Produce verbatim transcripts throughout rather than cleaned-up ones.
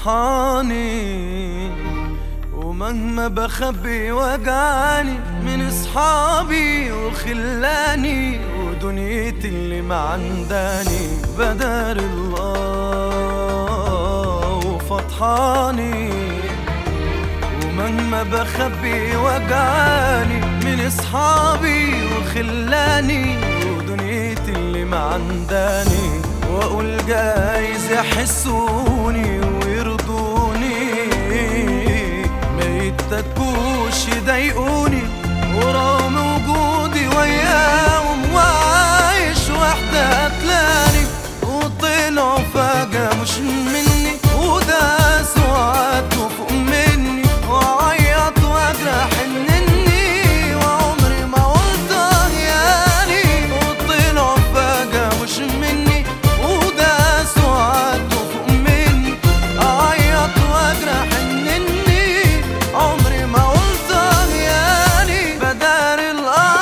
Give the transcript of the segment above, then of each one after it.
فطحاني، ومهما بخبي وجعاني من اصحابي وخلاني ودنيتي اللي معنداني بدار الله وفطحاني. ومهما بخبي وجعاني من اصحابي وخلاني ودنيتي اللي معنداني، واقول جايز يحسوني ويرضوني ما يتكوش يضايقوني، ورغم وجودي وياهم وعايش وحدة قتلاني، وطلعوا فجأة مش مني وداسوا عدوا فوق مني، وعيط واجرح انني وعمري ما قلت اهياني، وطلعوا فجأة مش مني وداسوا عدوا فوق مني، اعيط واجرح انني عمري ما قلت اهياني بدار الارض.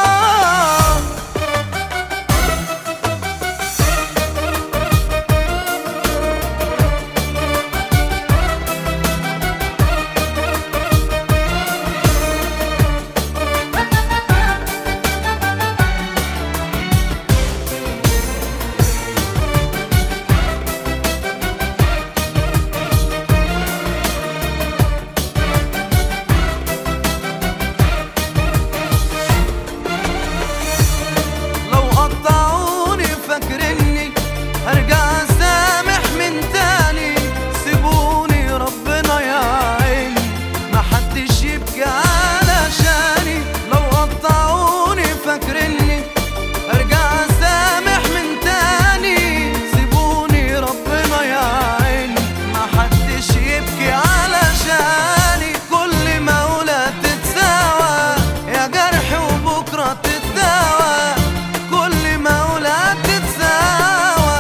هرجع اسامح من تاني، سيبوني ربنا يعيني محدش يبكي علشاني. لو قطعوني فاكرني هرجع اسامح من تاني، سيبوني ربنا يعيني محدش يبكي علشاني. كل مولى تتساوى يا جرح وبكرة تتداوى، كل مولى تتساوى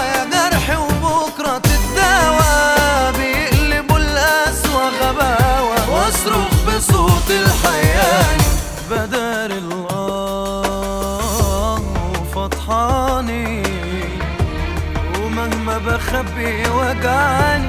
واصرخ بصوت الحياني بدار الله وفطحاني. ومهما بخبي وجعاني